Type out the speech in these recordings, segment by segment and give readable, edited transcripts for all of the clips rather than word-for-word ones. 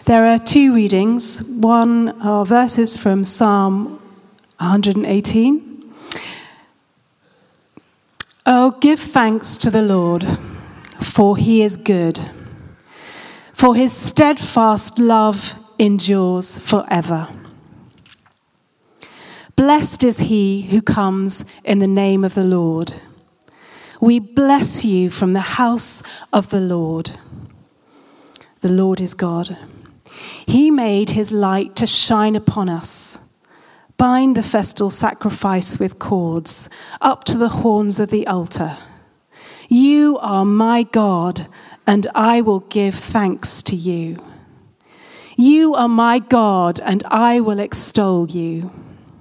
There are two readings. One are verses from Psalm 118. Oh, give thanks to the Lord, for he is good. For his steadfast love endures forever. Blessed is he who comes in the name of the Lord. We bless you from the house of the Lord. The Lord is God. He made his light to shine upon us. Bind the festal sacrifice with cords up to the horns of the altar. You are my God, and I will give thanks to you. You are my God, and I will extol you.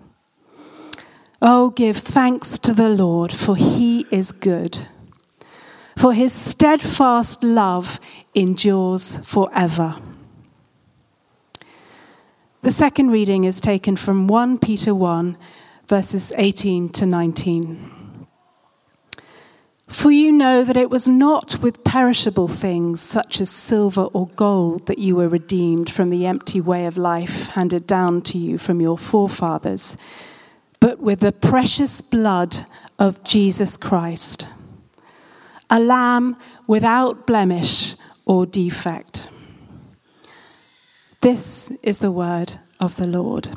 Oh, give thanks to the Lord, for he is good. For his steadfast love endures forever. The second reading is taken from 1 Peter 1, verses 18 to 19. For you know that it was not with perishable things such as silver or gold that you were redeemed from the empty way of life handed down to you from your forefathers, but with the precious blood of Jesus Christ, a lamb without blemish or defect. This is the word of the Lord.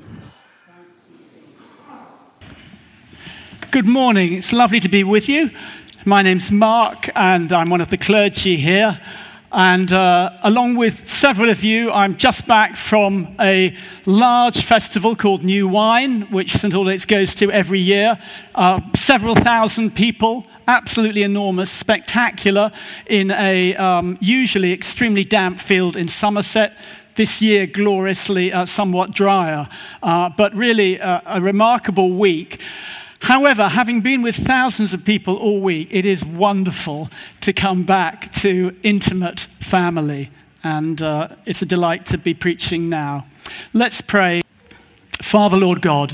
Good morning. It's lovely to be with you. My name's Mark, and I'm one of the clergy here. And along with several of you, I'm just back from a large festival called New Wine, which St. Aldate's goes to every year. Several thousand people, absolutely enormous, spectacular, in a usually extremely damp field in Somerset. This year, gloriously somewhat drier, but really a remarkable week. However, having been with thousands of people all week, it is wonderful to come back to intimate family, and it's a delight to be preaching now. Let's pray. Father, Lord God,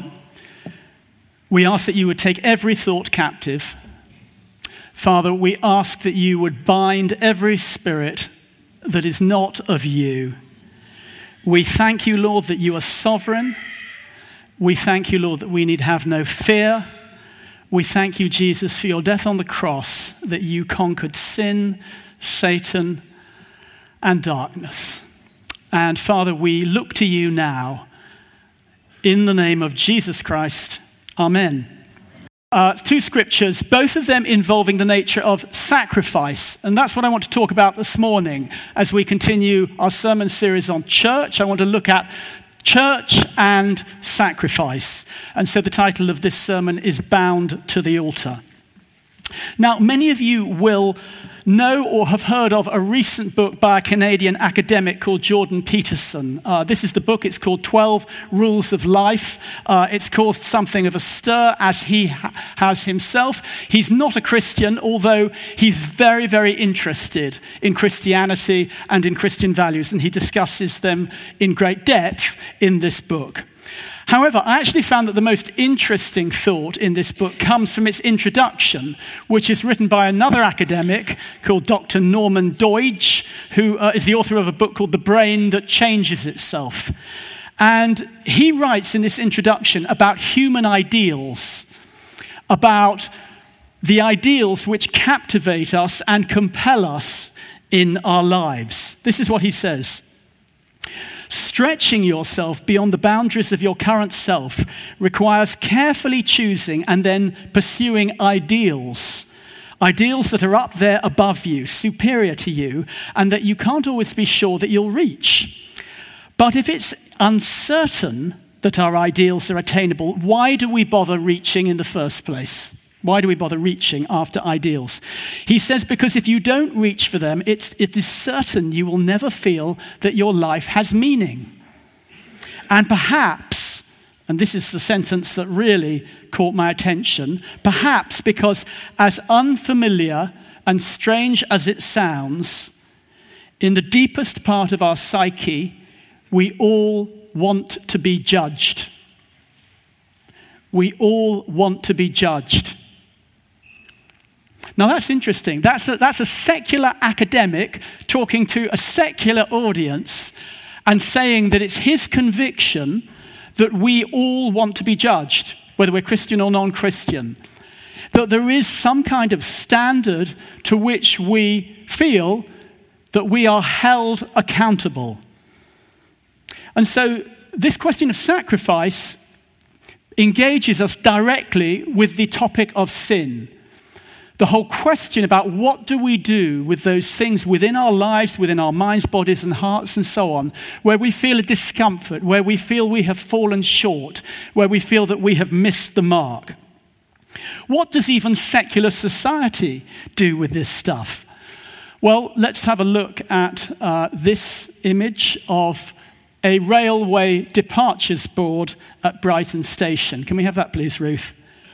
we ask that you would take every thought captive. Father, we ask that you would bind every spirit that is not of you. We thank you, Lord, that you are sovereign. We thank you, Lord, that we need have no fear. We thank you, Jesus, for your death on the cross, that you conquered sin, Satan, and darkness. And Father, we look to you now. In the name of Jesus Christ, amen. Two scriptures, both of them involving the nature of sacrifice. And that's what I want to talk about this morning as we continue our sermon series on church. I want to look at church and sacrifice. And so the title of this sermon is Bound to the Altar. Now, many of you will know or have heard of a recent book by a Canadian academic called Jordan Peterson. This is the book. It's called 12 Rules of Life. It's caused something of a stir, as he has himself. He's not a Christian, although he's very, very interested in Christianity and in Christian values, and he discusses them in great depth in this book. However, I actually found that the most interesting thought in this book comes from its introduction, which is written by another academic called Dr. Norman Doidge, who is the author of a book called The Brain That Changes Itself. And he writes in this introduction about human ideals, about the ideals which captivate us and compel us in our lives. This is what he says. Stretching yourself beyond the boundaries of your current self requires carefully choosing and then pursuing ideals that are up there above you, superior to you, and that you can't always be sure that you'll reach. But if it's uncertain that our ideals are attainable, why do we bother reaching in the first place? Why do we bother reaching after ideals? He says, because if you don't reach for them, it is certain you will never feel that your life has meaning. And perhaps, and this is the sentence that really caught my attention, perhaps because as unfamiliar and strange as it sounds, in the deepest part of our psyche, we all want to be judged. We all want to be judged. Now that's interesting. That's a secular academic talking to a secular audience, and saying that it's his conviction that we all want to be judged, whether we're Christian or non-Christian. That there is some kind of standard to which we feel that we are held accountable. And so this question of sacrifice engages us directly with the topic of sin. The whole question about what do we do with those things within our lives, within our minds, bodies and hearts and so on, where we feel a discomfort, where we feel we have fallen short, where we feel that we have missed the mark. What does even secular society do with this stuff? Well, let's have a look at this image of a railway departures board at Brighton Station. Can we have that, please, Ruth?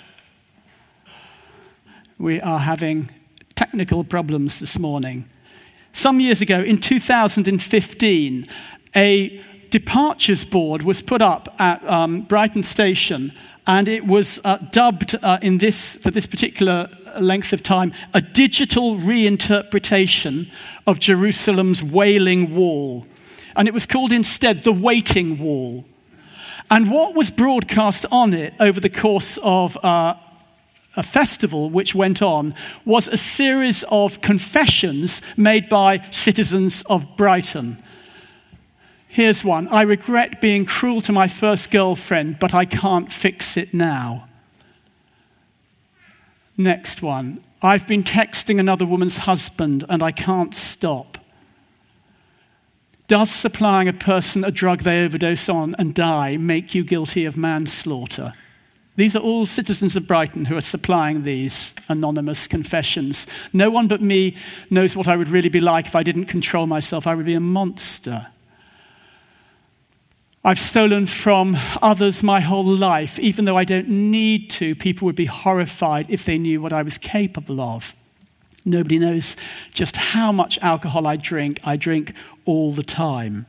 We are having technical problems this morning. Some years ago, in 2015, a departures board was put up at Brighton Station, and it was dubbed for this particular length of time, a digital reinterpretation of Jerusalem's Wailing Wall. And it was called instead the Waiting Wall. And what was broadcast on it over the course of a festival which went on was a series of confessions made by citizens of Brighton. Here's one. I regret being cruel to my first girlfriend, but I can't fix it now. Next one. I've been texting another woman's husband and I can't stop. Does supplying a person a drug they overdose on and die make you guilty of manslaughter? These are all citizens of Brighton who are supplying these anonymous confessions. No one but me knows what I would really be like if I didn't control myself. I would be a monster. I've stolen from others my whole life. Even though I don't need to, people would be horrified if they knew what I was capable of. Nobody knows just how much alcohol I drink. I drink all the time.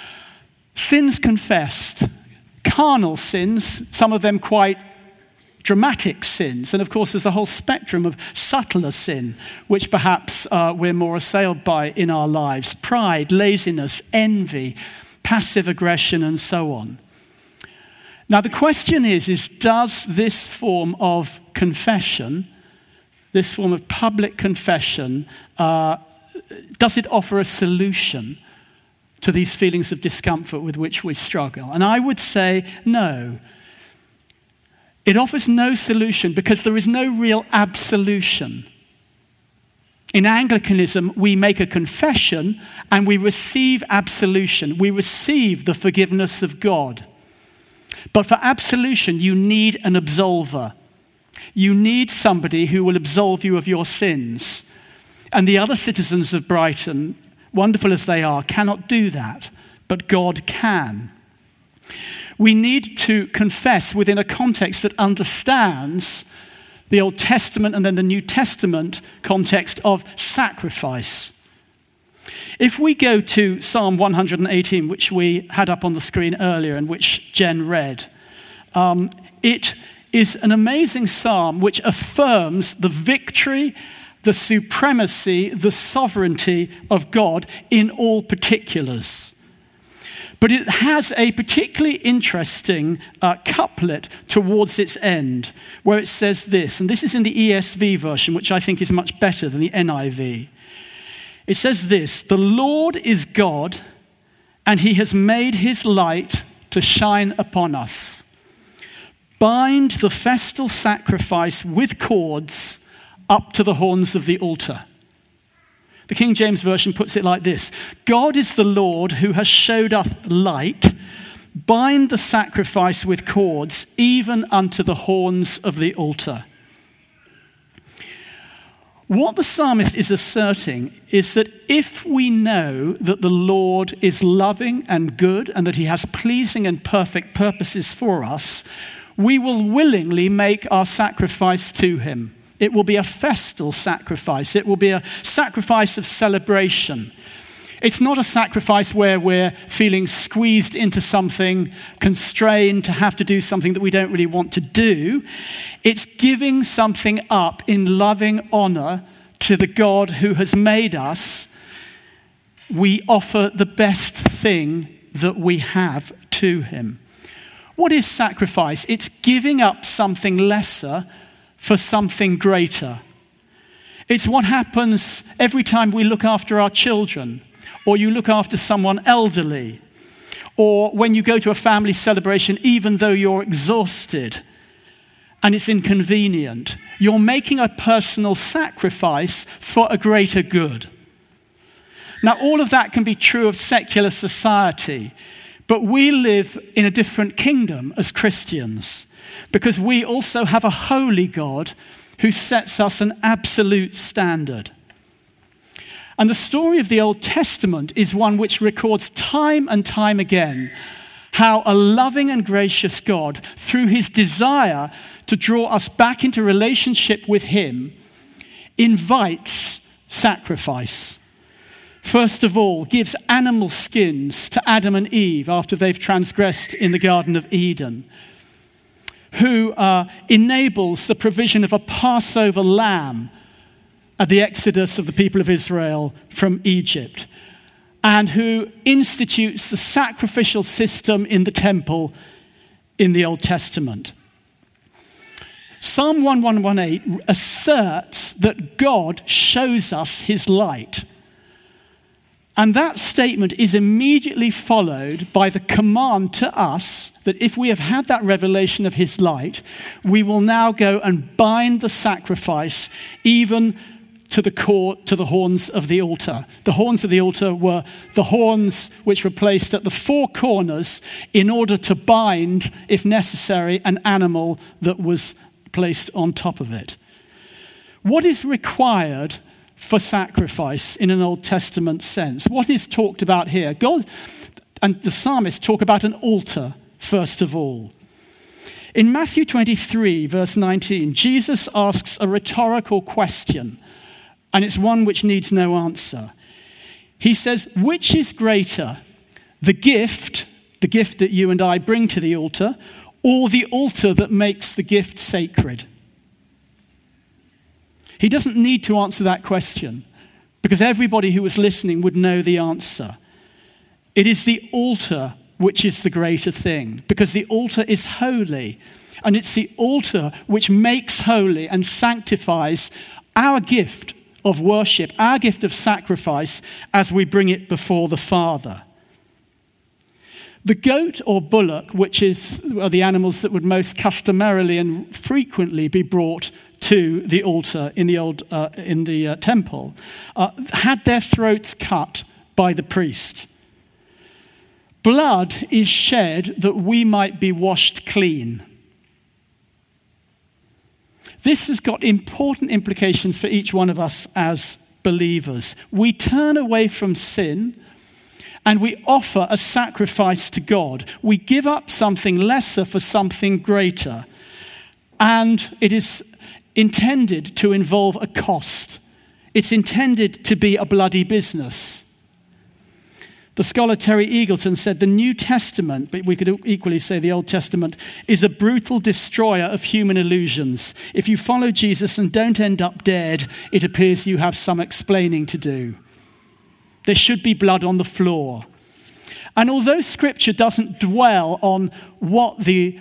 Sins confessed. Carnal sins, some of them quite dramatic sins. And of course, there's a whole spectrum of subtler sin, which perhaps we're more assailed by in our lives. Pride, laziness, envy, passive aggression, and so on. Now, the question is does this form of confession, this form of public confession, does it offer a solution to these feelings of discomfort with which we struggle? And I would say no. It offers no solution because there is no real absolution. In Anglicanism, we make a confession and we receive absolution. We receive the forgiveness of God. But for absolution, you need an absolver. You need somebody who will absolve you of your sins. And the other citizens of Brighton, wonderful as they are, cannot do that, but God can. We need to confess within a context that understands the Old Testament and then the New Testament context of sacrifice. If we go to Psalm 118, which we had up on the screen earlier and which Jen read, it is an amazing psalm which affirms the victory, the supremacy, the sovereignty of God in all particulars. But it has a particularly interesting couplet towards its end, where it says this, and this is in the ESV version, which I think is much better than the NIV. It says this: the Lord is God, and he has made his light to shine upon us. Bind the festal sacrifice with cords up to the horns of the altar. The King James Version puts it like this: God is the Lord who has showed us light. Bind the sacrifice with cords, even unto the horns of the altar. What the psalmist is asserting is that if we know that the Lord is loving and good and that he has pleasing and perfect purposes for us, we will willingly make our sacrifice to him. It will be a festal sacrifice. It will be a sacrifice of celebration. It's not a sacrifice where we're feeling squeezed into something, constrained to have to do something that we don't really want to do. It's giving something up in loving honor to the God who has made us. We offer the best thing that we have to him. What is sacrifice? It's giving up something lesser for something greater. It's what happens every time we look after our children, or you look after someone elderly, or when you go to a family celebration, even though you're exhausted and it's inconvenient, you're making a personal sacrifice for a greater good. Now, all of that can be true of secular society, but we live in a different kingdom as Christians because we also have a holy God who sets us an absolute standard. And the story of the Old Testament is one which records time and time again how a loving and gracious God, through his desire to draw us back into relationship with him, invites sacrifice. First of all, gives animal skins to Adam and Eve after they've transgressed in the Garden of Eden, who enables the provision of a Passover lamb at the exodus of the people of Israel from Egypt, and who institutes the sacrificial system in the temple in the Old Testament. Psalm 1118 asserts that God shows us his light. And that statement is immediately followed by the command to us that if we have had that revelation of his light, we will now go and bind the sacrifice even to the horns of the altar. The horns of the altar were the horns which were placed at the four corners in order to bind, if necessary, an animal that was placed on top of it. What is required for sacrifice in an Old Testament sense? What is talked about here? God and the psalmist talk about an altar, first of all. In Matthew 23, verse 19, Jesus asks a rhetorical question, and it's one which needs no answer. He says, which is greater, the gift that you and I bring to the altar, or the altar that makes the gift sacred? He doesn't need to answer that question because everybody who was listening would know the answer. It is the altar which is the greater thing because the altar is holy, and it's the altar which makes holy and sanctifies our gift of worship, our gift of sacrifice as we bring it before the Father. The goat or bullock, which are the animals that would most customarily and frequently be brought to the altar in the temple, had their throats cut by the priest. Blood is shed that we might be washed clean. This has got important implications for each one of us as believers. We turn away from sin and we offer a sacrifice to God. We give up something lesser for something greater. And it is intended to involve a cost. It's intended to be a bloody business. The scholar Terry Eagleton said the New Testament, but we could equally say the Old Testament, is a brutal destroyer of human illusions. If you follow Jesus and don't end up dead, it appears you have some explaining to do. There should be blood on the floor. And although Scripture doesn't dwell on what the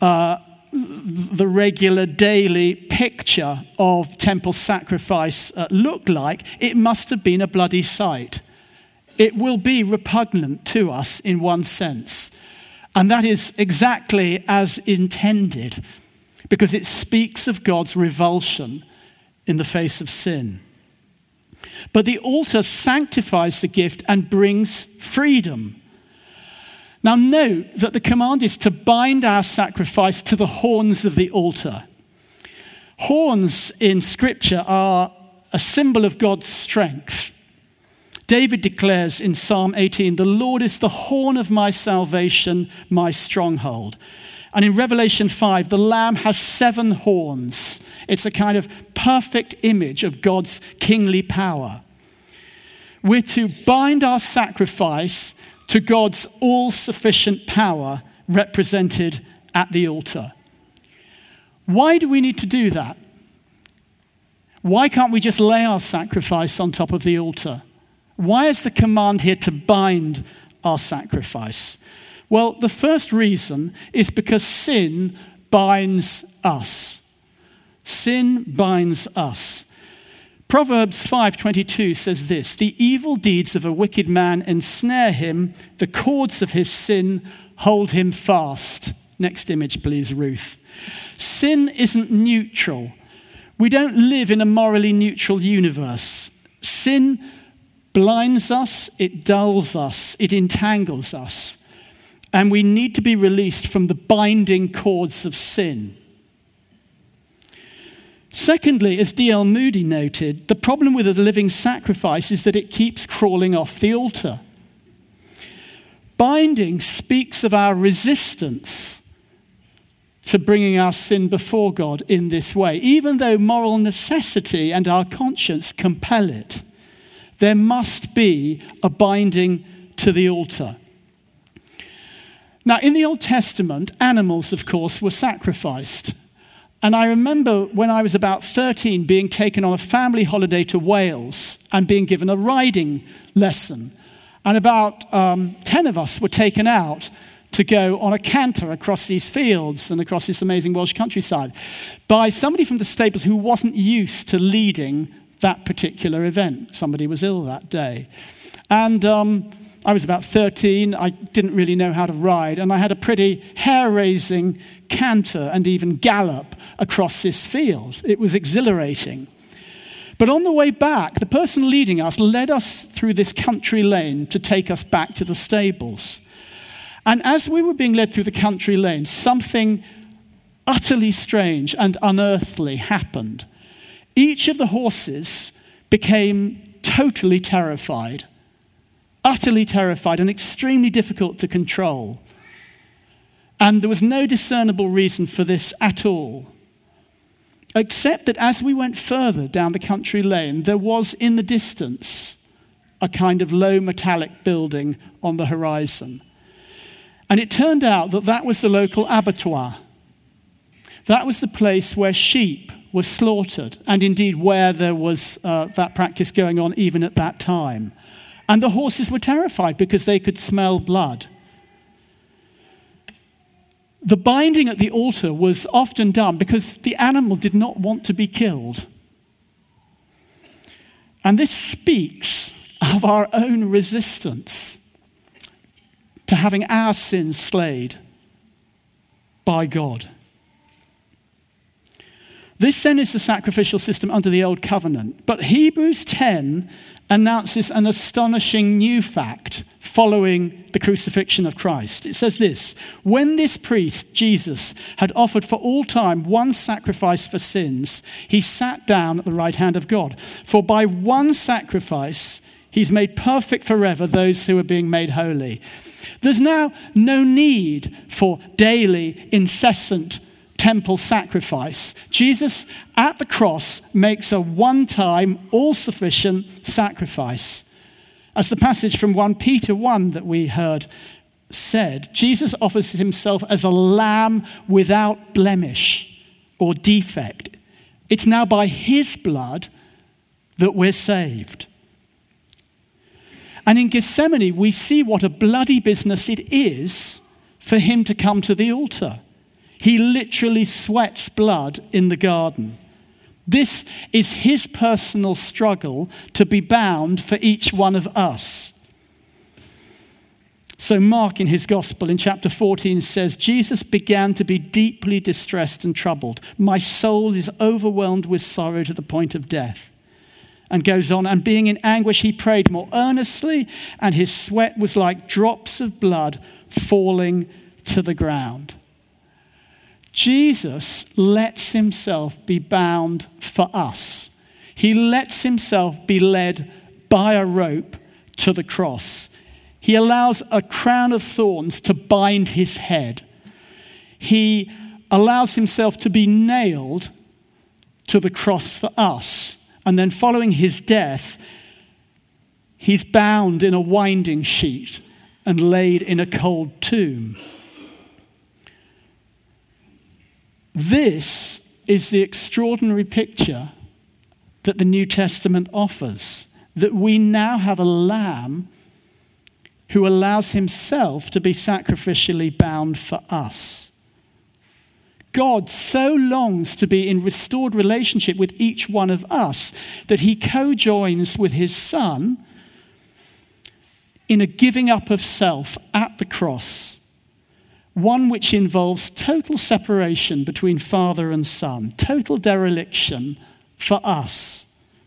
regular daily picture of temple sacrifice looked like, it must have been a bloody sight. It will be repugnant to us in one sense. And that is exactly as intended, because it speaks of God's revulsion in the face of sin. But the altar sanctifies the gift and brings freedom. Now note that the command is to bind our sacrifice to the horns of the altar. Horns in Scripture are a symbol of God's strength. David declares in Psalm 18, "The Lord is the horn of my salvation, my stronghold." And in Revelation 5, the Lamb has 7 horns. It's a kind of perfect image of God's kingly power. We're to bind our sacrifice to God's all-sufficient power represented at the altar. Why do we need to do that? Why can't we just lay our sacrifice on top of the altar? Why is the command here to bind our sacrifice? Well, the first reason is because sin binds us. Sin binds us. Proverbs 5:22 says this, "The evil deeds of a wicked man ensnare him, the cords of his sin hold him fast." Next image, please, Ruth. Sin isn't neutral. We don't live in a morally neutral universe. Sin blinds us, it dulls us, it entangles us. And we need to be released from the binding cords of sin. Secondly, as D.L. Moody noted, the problem with a living sacrifice is that it keeps crawling off the altar. Binding speaks of our resistance to bringing our sin before God in this way. Even though moral necessity and our conscience compel it, there must be a binding to the altar. Now, in the Old Testament, animals, of course, were sacrificed. And I remember when I was about 13 being taken on a family holiday to Wales and being given a riding lesson. And about 10 of us were taken out to go on a canter across these fields and across this amazing Welsh countryside by somebody from the stables who wasn't used to leading that particular event. Somebody was ill that day. And I was about 13, I didn't really know how to ride, and I had a pretty hair-raising canter and even gallop across this field. It was exhilarating. But on the way back, the person leading us led us through this country lane to take us back to the stables. And as we were being led through the country lane, something utterly strange and unearthly happened. Each of the horses became totally terrified. Utterly terrified and extremely difficult to control. And there was no discernible reason for this at all, except that as we went further down the country lane, there was in the distance a kind of low metallic building on the horizon. And it turned out that that was the local abattoir. That was the place where sheep were slaughtered, and indeed where there was that practice going on even at that time. And the horses were terrified because they could smell blood. The binding at the altar was often done because the animal did not want to be killed. And this speaks of our own resistance to having our sins slayed by God. This then is the sacrificial system under the Old Covenant. But Hebrews 10 announces an astonishing new fact following the crucifixion of Christ. It says this, "When this priest, Jesus, had offered for all time one sacrifice for sins, he sat down at the right hand of God. For by one sacrifice, he's made perfect forever those who are being made holy." There's now no need for daily, incessant temple sacrifice. Jesus at the cross makes a one-time, all-sufficient sacrifice. As the passage from 1 Peter 1 that we heard said, Jesus offers himself as a lamb without blemish or defect. It's now by his blood that we're saved. And in Gethsemane, we see what a bloody business it is for him to come to the altar. He literally sweats blood in the garden. This is his personal struggle to be bound for each one of us. So Mark in his gospel in chapter 14 says, "Jesus began to be deeply distressed and troubled. My soul is overwhelmed with sorrow to the point of death." And goes on, "And being in anguish, he prayed more earnestly, and his sweat was like drops of blood falling to the ground." Jesus lets himself be bound for us. He lets himself be led by a rope to the cross. He allows a crown of thorns to bind his head. He allows himself to be nailed to the cross for us. And then following his death, he's bound in a winding sheet and laid in a cold tomb. This is the extraordinary picture that the New Testament offers, that we now have a lamb who allows himself to be sacrificially bound for us. God so longs to be in restored relationship with each one of us that he co-joins with his Son in a giving up of self at the cross, one which involves total separation between Father and Son, total dereliction for us.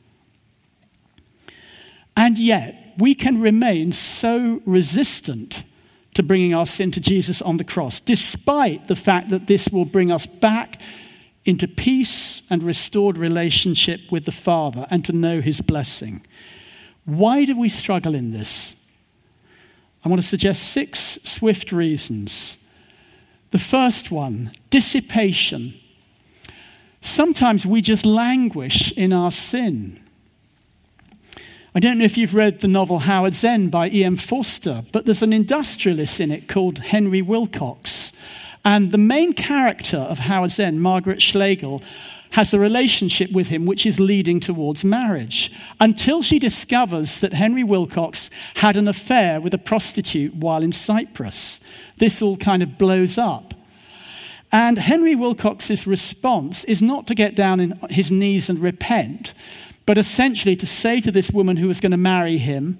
And yet, we can remain so resistant to bringing our sin to Jesus on the cross, despite the fact that this will bring us back into peace and restored relationship with the Father and to know his blessing. Why do we struggle in this? I want to suggest 6 swift reasons. The first one, dissipation. Sometimes we just languish in our sin. I don't know if you've read the novel Howard's End by E.M. Forster, but there's an industrialist in it called Henry Wilcox. And the main character of Howard's End, Margaret Schlegel, has a relationship with him which is leading towards marriage, until she discovers that Henry Wilcox had an affair with a prostitute while in Cyprus. This all kind of blows up. And Henry Wilcox's response is not to get down on his knees and repent, but essentially to say to this woman who was going to marry him,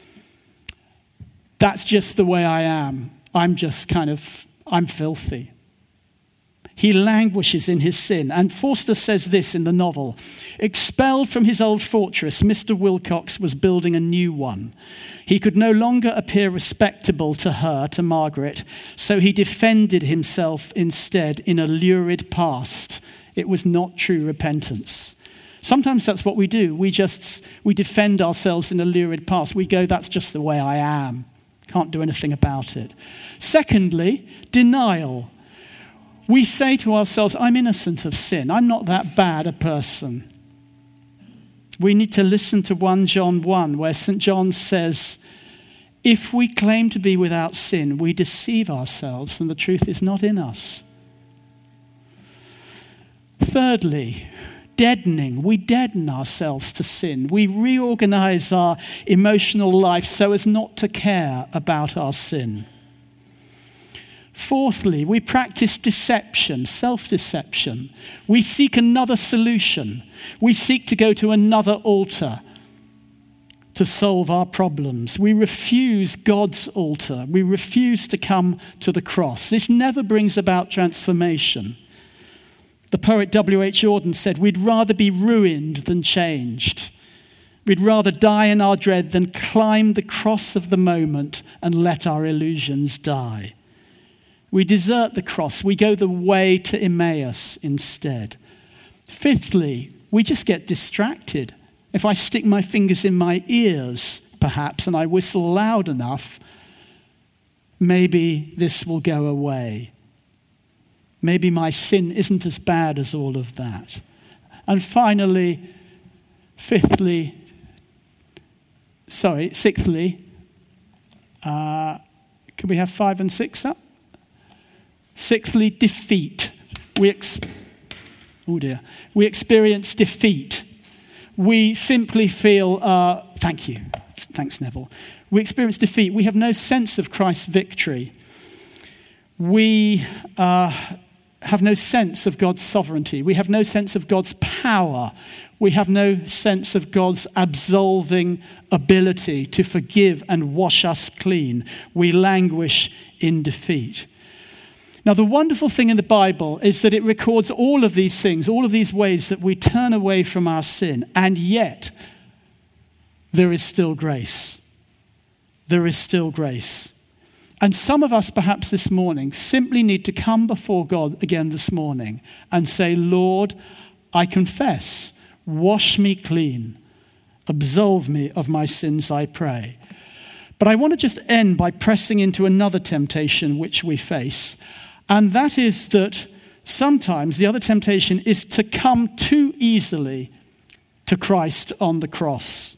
that's just the way I am. I'm filthy. He languishes in his sin. And Forster says this in the novel: expelled from his old fortress, Mr. Wilcox was building a new one. He could no longer appear respectable to her, to Margaret, so he defended himself instead in a lurid past. It was not true repentance. Sometimes that's what we do. We defend ourselves in a lurid past. We go, that's just the way I am. Can't do anything about it. Secondly, denial. We say to ourselves, I'm innocent of sin. I'm not that bad a person. We need to listen to 1 John 1, where St. John says, if we claim to be without sin, we deceive ourselves and the truth is not in us. Thirdly, deadening. We deaden ourselves to sin. We reorganize our emotional life so as not to care about our sin. Fourthly, we practice deception, self-deception. We seek another solution. We seek to go to another altar to solve our problems. We refuse God's altar. We refuse to come to the cross. This never brings about transformation. The poet W.H. Auden said, we'd rather be ruined than changed. We'd rather die in our dread than climb the cross of the moment and let our illusions die. We desert the cross. We go the way to Emmaus instead. Fifthly, we just get distracted. If I stick my fingers in my ears, perhaps, and I whistle loud enough, maybe this will go away. Maybe my sin isn't as bad as all of that. And finally, sixthly, can we have 5 and 6 up? Sixthly, defeat. We experience defeat. We simply feel, thank you. Thanks, Neville. We experience defeat. We have no sense of Christ's victory. We have no sense of God's sovereignty. We have no sense of God's power. We have no sense of God's absolving ability to forgive and wash us clean. We languish in defeat. Now, the wonderful thing in the Bible is that it records all of these things, all of these ways that we turn away from our sin, and yet there is still grace. There is still grace. And some of us, perhaps this morning, simply need to come before God again this morning and say, Lord, I confess, wash me clean, absolve me of my sins, I pray. But I want to just end by pressing into another temptation which we face. And that is that sometimes the other temptation is to come too easily to Christ on the cross.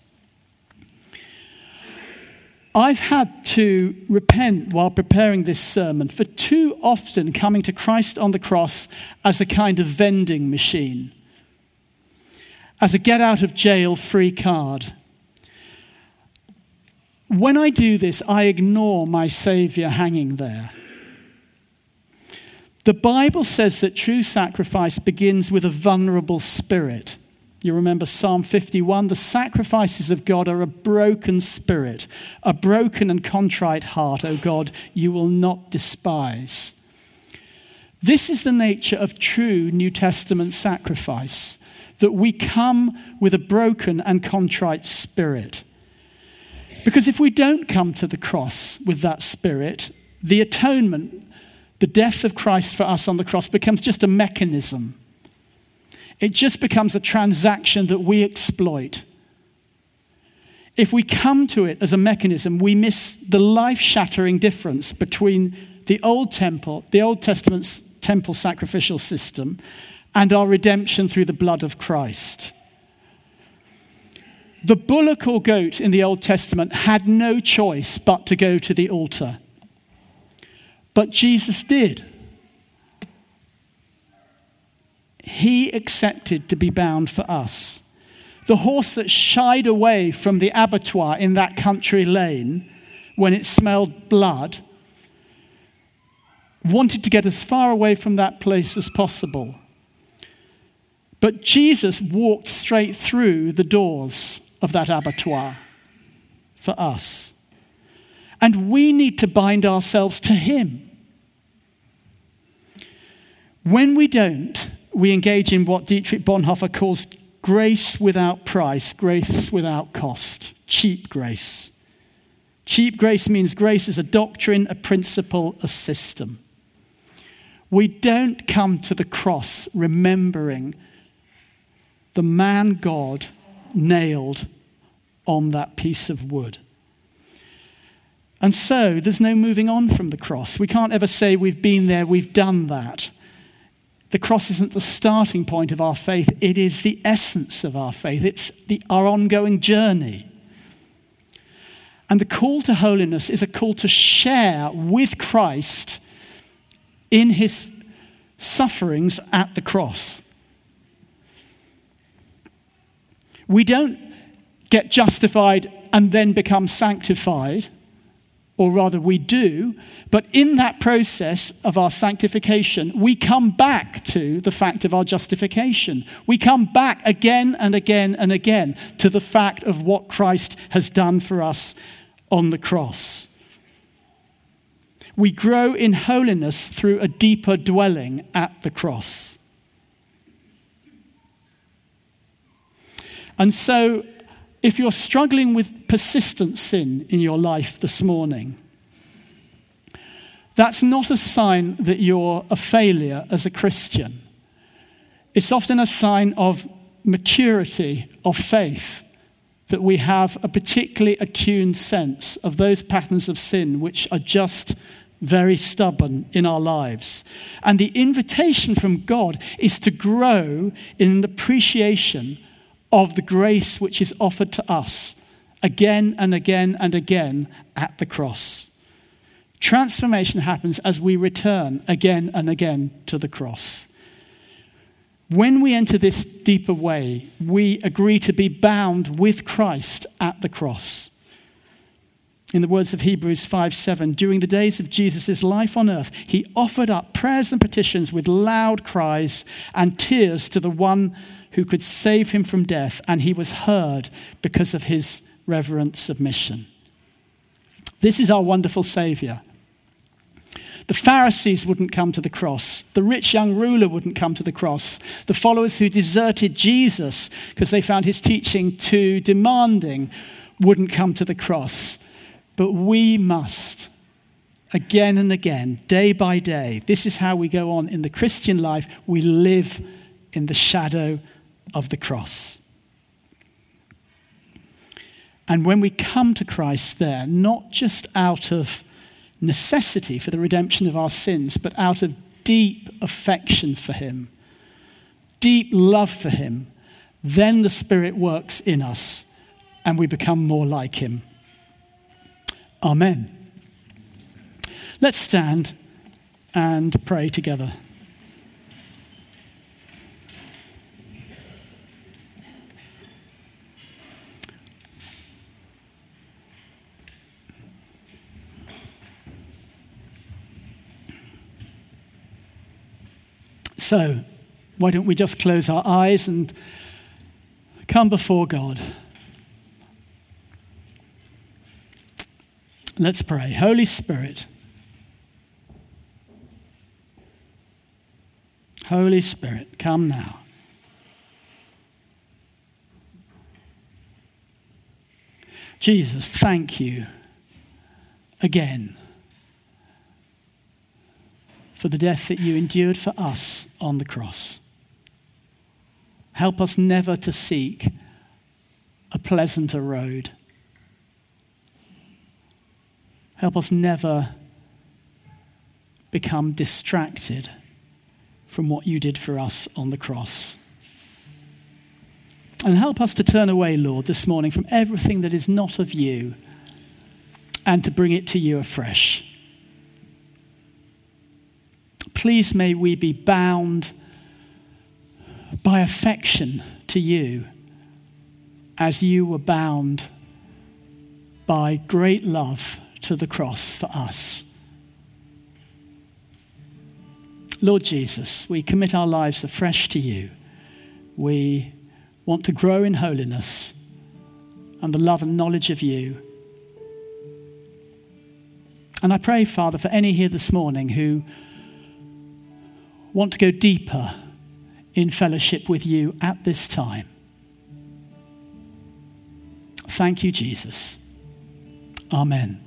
I've had to repent while preparing this sermon for too often coming to Christ on the cross as a kind of vending machine, as a get out of jail free card. when I do this, I ignore my Saviour hanging there. The Bible says that true sacrifice begins with a vulnerable spirit. You remember Psalm 51, the sacrifices of God are a broken spirit, a broken and contrite heart, O God, you will not despise. This is the nature of true New Testament sacrifice, that we come with a broken and contrite spirit. Because if we don't come to the cross with that spirit, the atonement, the death of Christ for us on the cross becomes just a mechanism. It just becomes a transaction that we exploit. If we come to it as a mechanism, we miss the life-shattering difference between the Old Testament's temple sacrificial system, and our redemption through the blood of Christ. The bullock or goat in the Old Testament had no choice but to go to the altar. But Jesus did. He accepted to be bound for us. The horse that shied away from the abattoir in that country lane when it smelled blood wanted to get as far away from that place as possible. But Jesus walked straight through the doors of that abattoir for us. And we need to bind ourselves to him. When we don't, we engage in what Dietrich Bonhoeffer calls grace without price, grace without cost, cheap grace. Cheap grace means grace is a doctrine, a principle, a system. We don't come to the cross remembering the man God nailed on that piece of wood. And so there's no moving on from the cross. We can't ever say we've been there, we've done that. The cross isn't the starting point of our faith. It is the essence of our faith. It's our ongoing journey. And the call to holiness is a call to share with Christ in his sufferings at the cross. We don't get justified and then become sanctified, or rather we do, but in that process of our sanctification, we come back to the fact of our justification. We come back again and again and again to the fact of what Christ has done for us on the cross. We grow in holiness through a deeper dwelling at the cross. And so, if you're struggling with persistent sin in your life this morning, that's not a sign that you're a failure as a Christian. It's often a sign of maturity of faith, that we have a particularly attuned sense of those patterns of sin which are just very stubborn in our lives. And the invitation from God is to grow in an appreciation of the grace which is offered to us again and again and again at the cross. Transformation happens as we return again and again to the cross. When we enter this deeper way, we agree to be bound with Christ at the cross. In the words of Hebrews 5:7, during the days of Jesus' life on earth, he offered up prayers and petitions with loud cries and tears to the one who could save him from death, and he was heard because of his reverent submission. This is our wonderful Saviour. The Pharisees wouldn't come to the cross. The rich young ruler wouldn't come to the cross. The followers who deserted Jesus because they found his teaching too demanding wouldn't come to the cross. But we must, again and again, day by day. This is how we go on in the Christian life. We live in the shadow of the cross. And when we come to Christ there, not just out of necessity for the redemption of our sins, but out of deep affection for him, deep love for him, then the Spirit works in us and we become more like him. Amen. Let's stand and pray together. So, why don't we just close our eyes and come before God? Let's pray. Holy Spirit, come now. Jesus, thank you again for the death that you endured for us on the cross. Help us never to seek a pleasanter road. Help us never become distracted from what you did for us on the cross. And help us to turn away, Lord, this morning from everything that is not of you and to bring it to you afresh. Please may we be bound by affection to you as you were bound by great love to the cross for us. Lord Jesus, we commit our lives afresh to you. We want to grow in holiness and the love and knowledge of you. And I pray, Father, for any here this morning who want to go deeper in fellowship with you at this time. Thank you, Jesus. Amen.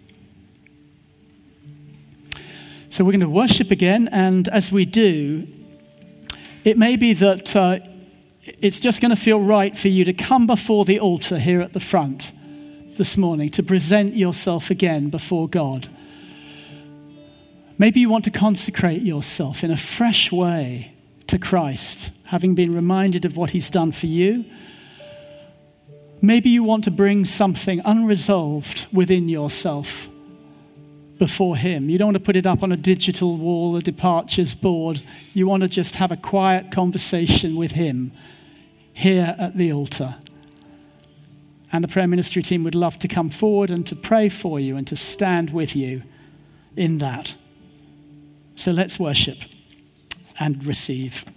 So we're going to worship again, and as we do, it may be that it's just going to feel right for you to come before the altar here at the front this morning to present yourself again before God. Maybe you want to consecrate yourself in a fresh way to Christ, having been reminded of what he's done for you. Maybe you want to bring something unresolved within yourself before him. You don't want to put it up on a digital wall, a departures board. You want to just have a quiet conversation with him here at the altar. And the prayer ministry team would love to come forward and to pray for you and to stand with you in that. So let's worship and receive.